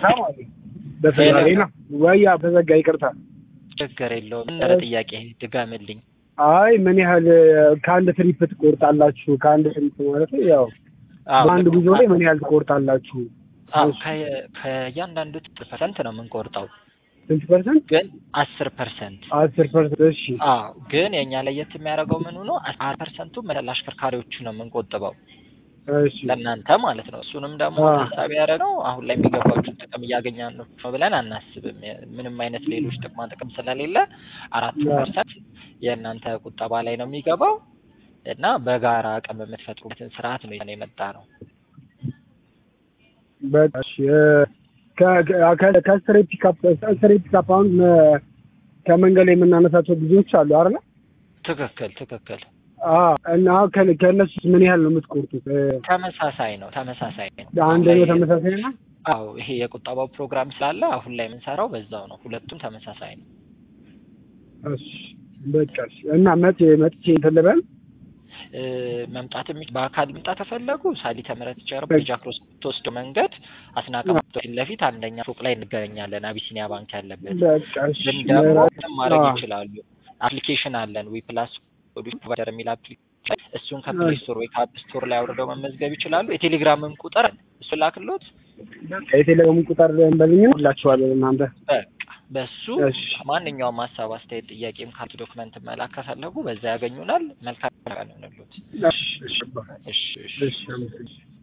ማለት በተዛሬ ነው ወያ በዘጋ ይቅርታ ችግር የለውም እንደ ጥያቄ ድጋምልኝ አይ ምን ያህል ከአንድ ትሪፕ ትቆርጣላችሁ ከአንድ ትሪፕ ማለት ያው በአንድ ጉዞ ላይ ምን ያህል ትቆርጣላችሁ ከእያንዳንዱ ፐርሰንት ነው የምንቆርጠው ስንት ፐርሰንት ግን 10% እሺ ግን የኛ ለየት የሚያደርገው ምን ሆኖ 10%ቱ ለአሽከርካሪዎቹ ነው የምንቆጥበው እሺ ለእናንተ ማለት ነው እሱንም ደግሞ ታሳቢ ያደረገው አሁን ላይ የሚገባችሁን ጥቅም እያገኛን ነው ብለን አናስብም ምንም አይነት ሌሎች ጥቅም ስለሌለ 4% የእናንተ ቁጠባ ላይ ነው የሚገባው እና በጋራ አቅም የምትፈጥሩበትን ስርዓት ነው የመጣ ነው በቃ ከስትሬት ፒካፕ አሁን ከመንገድ ላይ የምናነሳቸው ብዙዎች አሉ አይደል ትክክል እና ከነሱ ምን ያህል ነው የምትቆርጡት ተመሳሳይ ነው አንድ ነው ተመሳሳይ ነው ይሄ የቁጠባው ፕሮግራም ስላለ አሁን ላይ የምንሰራው በዛው ነው ሁለቱም ተመሳሳይ ነው እሺ በቃ እና መጥቼ ተለበል መምጣት በአካል መምጣት ተፈለጉ ሳሊተ ምህረት ጀርባ ጃክሮስ ተወስዶ መንገድ አስናቀ ለፊት አንደኛ ፎቅ ላይ እንገናኛለን አቢሲኒያ ባንክ ያለበት ግን ደግሞ ማድረግ ይችላሉ አፕሊኬሽን አለን ዊፕላስ ፕሮቫይደር የሚል አፕሊኬሽን እሱን ከፕሌይ ስቶር ወይ ከአፕ ስቶር ላይ አውርደው መመዝገብ ይችላሉ የቴሌግራምን ቁጥር እሱ ላክሎት የቴሌግራምን ቁጥር እንደልኝላችኋለሁ እናንተ በሱ ማንኛውም ሐሳብ አስተያየት ጥያቄም ካርድ ዶክመንት መላክ ከፈለጉ በዛ ያገኙናል መልካም ቀን ይሁንልዎት እሺ